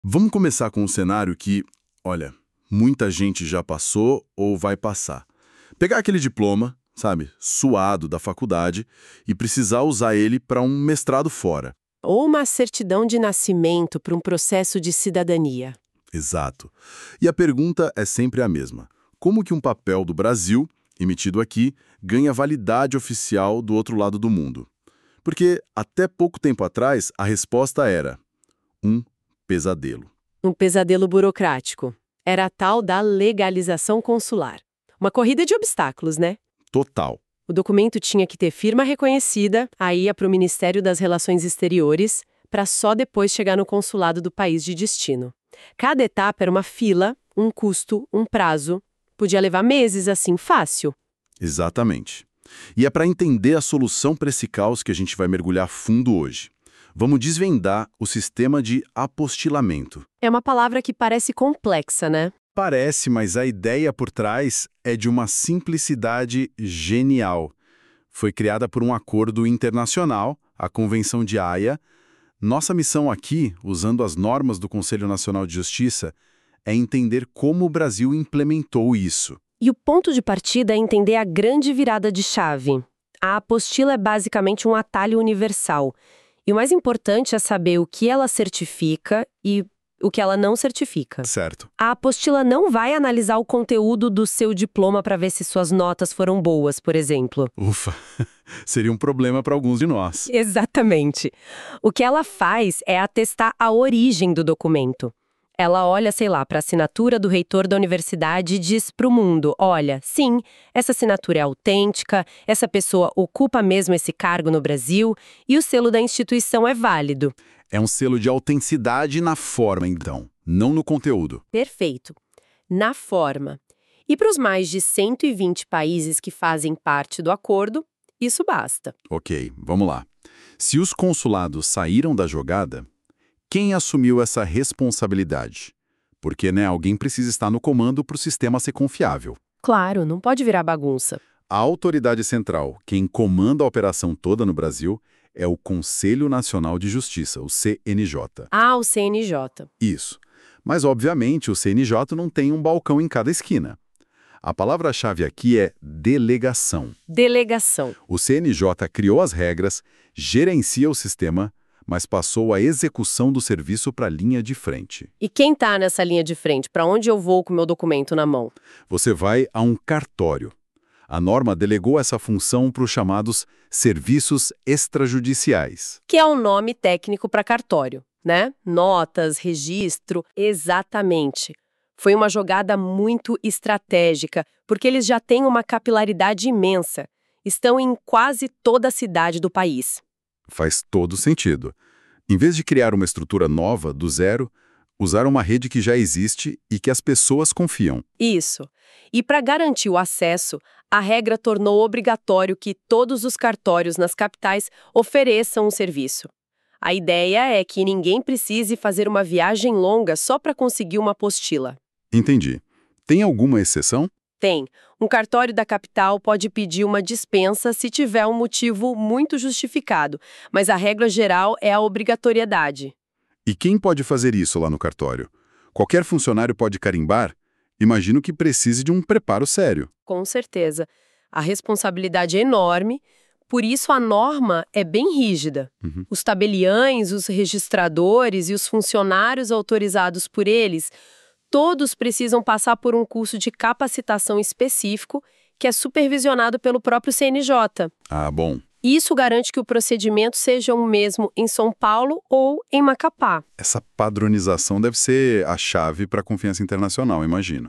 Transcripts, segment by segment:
Vamos começar com um cenário que, olha, muita gente já passou ou vai passar. Pegar aquele diploma, sabe, suado da faculdade e precisar usar ele para um mestrado fora. Ou uma certidão de nascimento para um processo de cidadania. Exato. E a pergunta é sempre a mesma. Como que um papel do Brasil, emitido aqui, ganha validade oficial do outro lado do mundo? Porque até pouco tempo atrás a resposta era um pesadelo. Um pesadelo burocrático. Era a tal da legalização consular. Uma corrida de obstáculos, né? Total. O documento tinha que ter firma reconhecida, aí ia para o Ministério das Relações Exteriores, para só depois chegar no consulado do país de destino. Cada etapa era uma fila, um custo, um prazo. Podia levar meses assim, fácil. Exatamente. E é para entender a solução para esse caos que a gente vai mergulhar fundo hoje. Vamos desvendar o sistema de apostilamento. É uma palavra que parece complexa, né? Parece, mas a ideia por trás é de uma simplicidade genial. Foi criada por um acordo internacional, a Convenção de Haia. Nossa missão aqui, usando as normas do Conselho Nacional de Justiça, é entender como o Brasil implementou isso. E o ponto de partida é entender a grande virada de chave. A apostila é basicamente um atalho universal. E o mais importante é saber o que ela certifica e o que ela não certifica. Certo. A apostila não vai analisar o conteúdo do seu diploma para ver se suas notas foram boas, por exemplo. Ufa, seria um problema para alguns de nós. Exatamente. O que ela faz é atestar a origem do documento. Ela olha, sei lá, para a assinatura do reitor da universidade e diz para o mundo, olha, sim, essa assinatura é autêntica, essa pessoa ocupa mesmo esse cargo no Brasil e o selo da instituição é válido. É um selo de autenticidade na forma, então, não no conteúdo. Perfeito. Na forma. E para os mais de 120 países que fazem parte do acordo, isso basta. Ok, vamos lá. Se os consulados saíram da jogada, quem assumiu essa responsabilidade? Porque, alguém precisa estar no comando para o sistema ser confiável. Claro, não pode virar bagunça. A autoridade central, quem comanda a operação toda no Brasil, é o Conselho Nacional de Justiça, o CNJ. Ah, o CNJ. Isso. Mas, obviamente, o CNJ não tem um balcão em cada esquina. A palavra-chave aqui é delegação. Delegação. O CNJ criou as regras, gerencia o sistema, mas passou a execução do serviço para a linha de frente. E quem está nessa linha de frente? Para onde eu vou com o meu documento na mão? Você vai a um cartório. A norma delegou essa função para os chamados serviços extrajudiciais. Que é o nome técnico para cartório, né? Notas, registro, exatamente. Foi uma jogada muito estratégica, porque eles já têm uma capilaridade imensa. Estão em quase toda a cidade do país. Faz todo sentido. Em vez de criar uma estrutura nova, do zero, usar uma rede que já existe e que as pessoas confiam. Isso. E para garantir o acesso, a regra tornou obrigatório que todos os cartórios nas capitais ofereçam um serviço. A ideia é que ninguém precise fazer uma viagem longa só para conseguir uma apostila. Entendi. Tem alguma exceção? Tem. Um cartório da capital pode pedir uma dispensa se tiver um motivo muito justificado, mas a regra geral é a obrigatoriedade. E quem pode fazer isso lá no cartório? Qualquer funcionário pode carimbar? Imagino que precise de um preparo sério. Com certeza. A responsabilidade é enorme, por isso a norma é bem rígida. Os tabeliães, os registradores e os funcionários autorizados por eles, todos precisam passar por um curso de capacitação específico que é supervisionado pelo próprio CNJ. Ah, bom. Isso garante que o procedimento seja o mesmo em São Paulo ou em Macapá. Essa padronização deve ser a chave para a confiança internacional, imagino.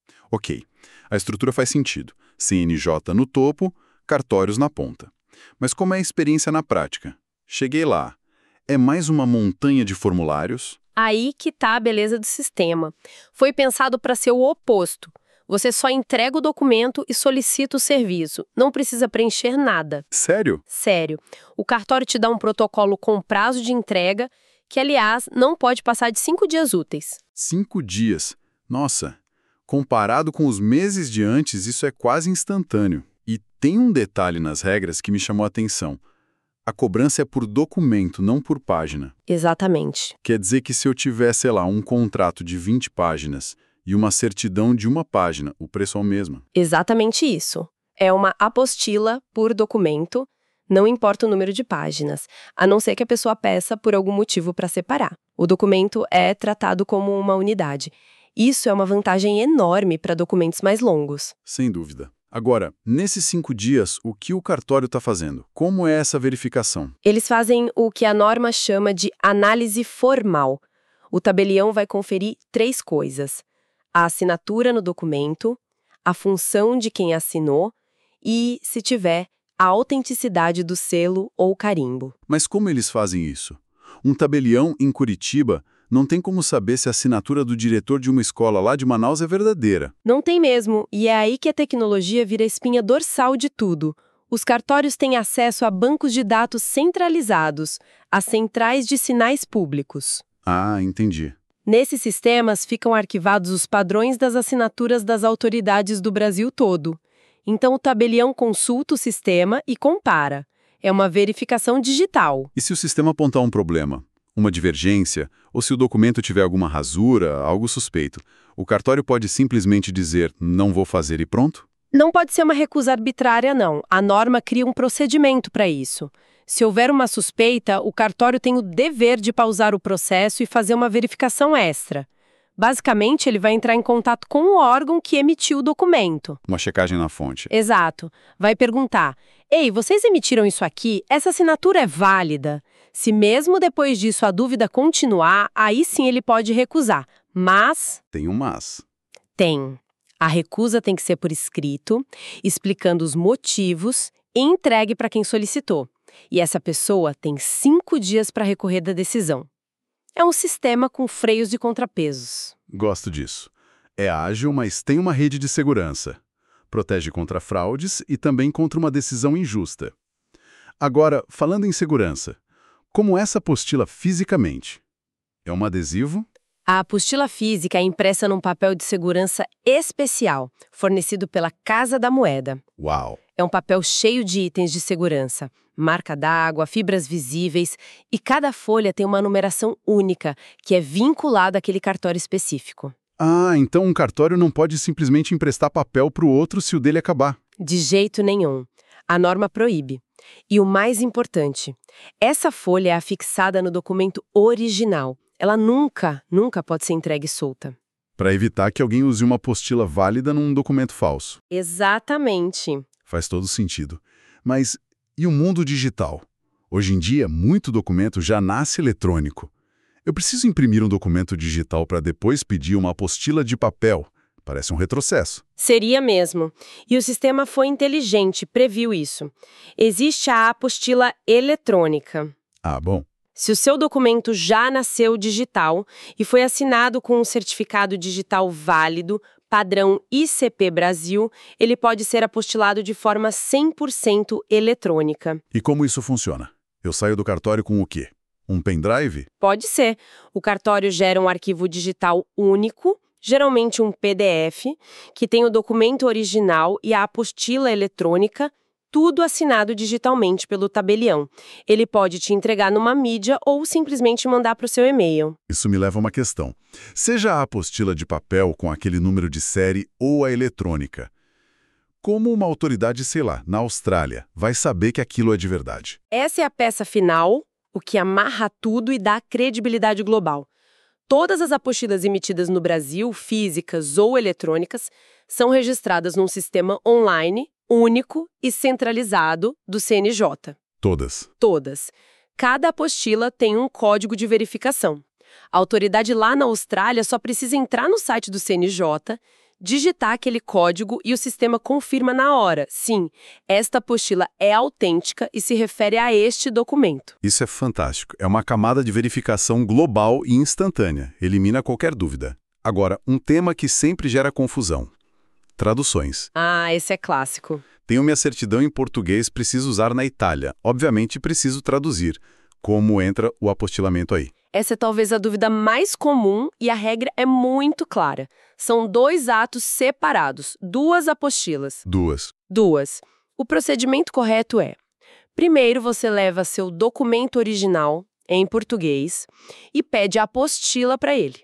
Ok, a estrutura faz sentido. CNJ no topo, cartórios na ponta. Mas como é a experiência na prática? Cheguei lá. É mais uma montanha de formulários? Aí que tá a beleza do sistema. Foi pensado para ser o oposto. Você só entrega o documento e solicita o serviço. Não precisa preencher nada. Sério? Sério. O cartório te dá um protocolo com prazo de entrega, que, aliás, não pode passar de 5 dias úteis. 5 dias. Nossa, comparado com os meses de antes, isso é quase instantâneo. E tem um detalhe nas regras que me chamou a atenção. A cobrança é por documento, não por página. Exatamente. Quer dizer que se eu tiver, sei lá, um contrato de 20 páginas e uma certidão de uma página, o preço é o mesmo. Exatamente isso. É uma apostila por documento, não importa o número de páginas, a não ser que a pessoa peça por algum motivo para separar. O documento é tratado como uma unidade. Isso é uma vantagem enorme para documentos mais longos. Sem dúvida. Agora, nesses 5 dias, o que o cartório está fazendo? Como é essa verificação? Eles fazem o que a norma chama de análise formal. O tabelião vai conferir 3 coisas: a assinatura no documento, a função de quem assinou e, se tiver, a autenticidade do selo ou carimbo. Mas como eles fazem isso? Um tabelião em Curitiba não tem como saber se a assinatura do diretor de uma escola lá de Manaus é verdadeira. Não tem mesmo, e é aí que a tecnologia vira a espinha dorsal de tudo. Os cartórios têm acesso a bancos de dados centralizados, as centrais de sinais públicos. Ah, entendi. Nesses sistemas ficam arquivados os padrões das assinaturas das autoridades do Brasil todo. Então o tabelião consulta o sistema e compara. É uma verificação digital. E se o sistema apontar um problema, uma divergência, ou se o documento tiver alguma rasura, algo suspeito, o cartório pode simplesmente dizer não vou fazer e pronto? Não pode ser uma recusa arbitrária, não. A norma cria um procedimento para isso. Se houver uma suspeita, o cartório tem o dever de pausar o processo e fazer uma verificação extra. Basicamente, ele vai entrar em contato com o órgão que emitiu o documento. Uma checagem na fonte. Exato. Vai perguntar: ei, vocês emitiram isso aqui? Essa assinatura é válida? Se mesmo depois disso a dúvida continuar, aí sim ele pode recusar. Mas... Tem um mas. Tem. A recusa tem que ser por escrito, explicando os motivos e entregue para quem solicitou. E essa pessoa tem 5 dias para recorrer da decisão. É um sistema com freios e contrapesos. Gosto disso. É ágil, mas tem uma rede de segurança. Protege contra fraudes e também contra uma decisão injusta. Agora, falando em segurança, como essa apostila fisicamente? É um adesivo? A apostila física é impressa num papel de segurança especial, fornecido pela Casa da Moeda. Uau! É um papel cheio de itens de segurança, marca d'água, fibras visíveis, e cada folha tem uma numeração única, que é vinculada àquele cartório específico. Ah, então um cartório não pode simplesmente emprestar papel para o outro se o dele acabar. De jeito nenhum. A norma proíbe. E o mais importante, essa folha é afixada no documento original. Ela nunca pode ser entregue solta. Para evitar que alguém use uma apostila válida num documento falso. Exatamente. Faz todo sentido. Mas e o mundo digital? Hoje em dia, muito documento já nasce eletrônico. Eu preciso imprimir um documento digital para depois pedir uma apostila de papel. Parece um retrocesso. Seria mesmo. E o sistema foi inteligente, previu isso. Existe a apostila eletrônica. Ah, bom. Se o seu documento já nasceu digital e foi assinado com um certificado digital válido, padrão ICP Brasil, ele pode ser apostilado de forma 100% eletrônica. E como isso funciona? Eu saio do cartório com o quê? Um pendrive? Pode ser. O cartório gera um arquivo digital único, geralmente um PDF, que tem o documento original e a apostila eletrônica, tudo assinado digitalmente pelo tabelião. Ele pode te entregar numa mídia ou simplesmente mandar para o seu e-mail. Isso me leva a uma questão. Seja a apostila de papel com aquele número de série ou a eletrônica, como uma autoridade, sei lá, na Austrália, vai saber que aquilo é de verdade? Essa é a peça final, o que amarra tudo e dá credibilidade global. Todas as apostilas emitidas no Brasil, físicas ou eletrônicas, são registradas num sistema online, único e centralizado do CNJ. Todas. Todas. Cada apostila tem um código de verificação. A autoridade lá na Austrália só precisa entrar no site do CNJ, digitar aquele código e o sistema confirma na hora. Sim, esta apostila é autêntica e se refere a este documento. Isso é fantástico. É uma camada de verificação global e instantânea. Elimina qualquer dúvida. Agora, um tema que sempre gera confusão. Traduções. Ah, esse é clássico. Tenho minha certidão em português, preciso usar na Itália. Obviamente, preciso traduzir. Como entra o apostilamento aí? Essa é talvez a dúvida mais comum e a regra é muito clara. São 2 atos separados, 2 apostilas. Duas. O procedimento correto é: Primeiro, você leva seu documento original, em português, e pede a apostila para ele.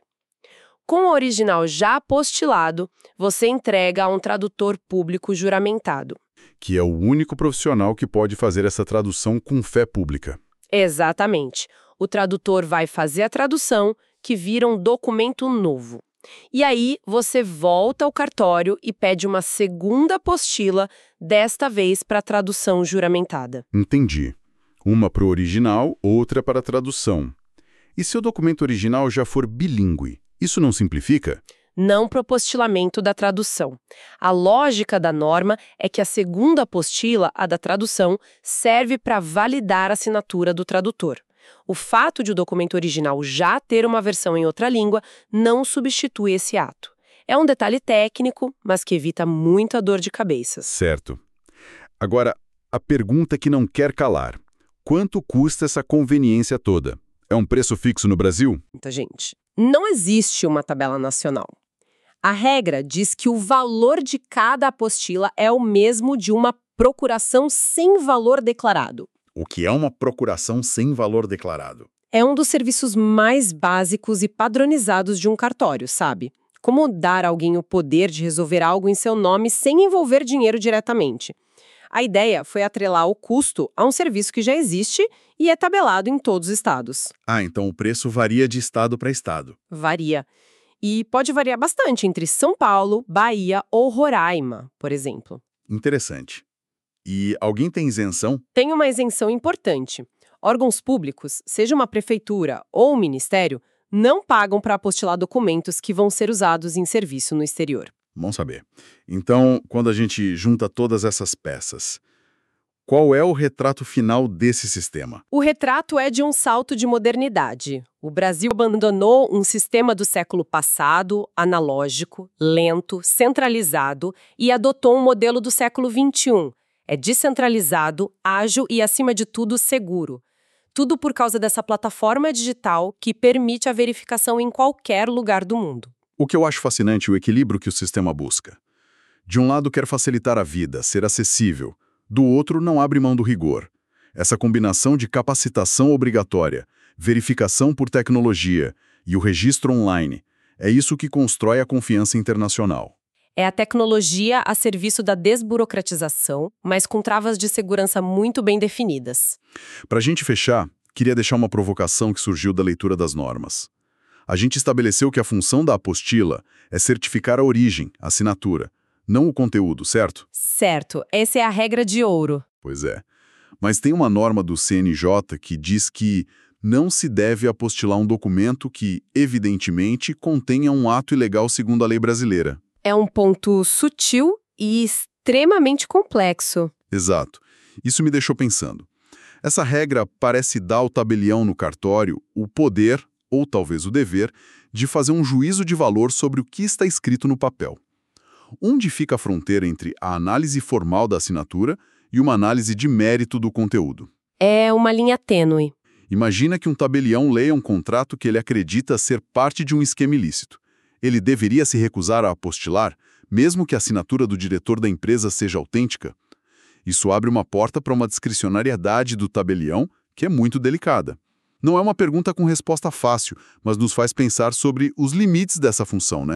Com o original já apostilado, você entrega a um tradutor público juramentado. Que é o único profissional que pode fazer essa tradução com fé pública. Exatamente. O tradutor vai fazer a tradução, que vira um documento novo. E aí, você volta ao cartório e pede uma segunda apostila, desta vez para a tradução juramentada. Entendi. Uma para o original, outra para a tradução. E se o documento original já for bilíngue, isso não simplifica? Não para o apostilamento da tradução. A lógica da norma é que a segunda apostila, a da tradução, serve para validar a assinatura do tradutor. O fato de o documento original já ter uma versão em outra língua não substitui esse ato. É um detalhe técnico, mas que evita muita dor de cabeça. Certo. Agora, a pergunta que não quer calar. Quanto custa essa conveniência toda? É um preço fixo no Brasil? Muita gente. Não existe uma tabela nacional. A regra diz que o valor de cada apostila é o mesmo de uma procuração sem valor declarado. O que é uma procuração sem valor declarado? É um dos serviços mais básicos e padronizados de um cartório, sabe? Como dar a alguém o poder de resolver algo em seu nome sem envolver dinheiro diretamente. A ideia foi atrelar o custo a um serviço que já existe e é tabelado em todos os estados. Ah, então o preço varia de estado para estado. Varia. E pode variar bastante entre São Paulo, Bahia ou Roraima, por exemplo. Interessante. E alguém tem isenção? Tem uma isenção importante. Órgãos públicos, seja uma prefeitura ou um ministério, não pagam para apostilar documentos que vão ser usados em serviço no exterior. Bom saber. Então, quando a gente junta todas essas peças, qual é o retrato final desse sistema? O retrato é de um salto de modernidade. O Brasil abandonou um sistema do século passado, analógico, lento, centralizado, e adotou um modelo do século XXI. É descentralizado, ágil e, acima de tudo, seguro. Tudo por causa dessa plataforma digital que permite a verificação em qualquer lugar do mundo. O que eu acho fascinante é o equilíbrio que o sistema busca. De um lado quer facilitar a vida, ser acessível. Do outro não abre mão do rigor. Essa combinação de capacitação obrigatória, verificação por tecnologia e o registro online, é isso que constrói a confiança internacional. É a tecnologia a serviço da desburocratização, mas com travas de segurança muito bem definidas. Para a gente fechar, queria deixar uma provocação que surgiu da leitura das normas. A gente estabeleceu que a função da apostila é certificar a origem, a assinatura, não o conteúdo, certo? Certo, essa é a regra de ouro. Pois é. Mas tem uma norma do CNJ que diz que não se deve apostilar um documento que, evidentemente, contenha um ato ilegal segundo a lei brasileira. É um ponto sutil e extremamente complexo. Exato. Isso me deixou pensando. Essa regra parece dar ao tabelião no cartório o poder, ou talvez o dever, de fazer um juízo de valor sobre o que está escrito no papel. Onde fica a fronteira entre a análise formal da assinatura e uma análise de mérito do conteúdo? É uma linha tênue. Imagina que um tabelião leia um contrato que ele acredita ser parte de um esquema ilícito. Ele deveria se recusar a apostilar, mesmo que a assinatura do diretor da empresa seja autêntica? Isso abre uma porta para uma discricionariedade do tabelião que é muito delicada. Não é uma pergunta com resposta fácil, mas nos faz pensar sobre os limites dessa função, né?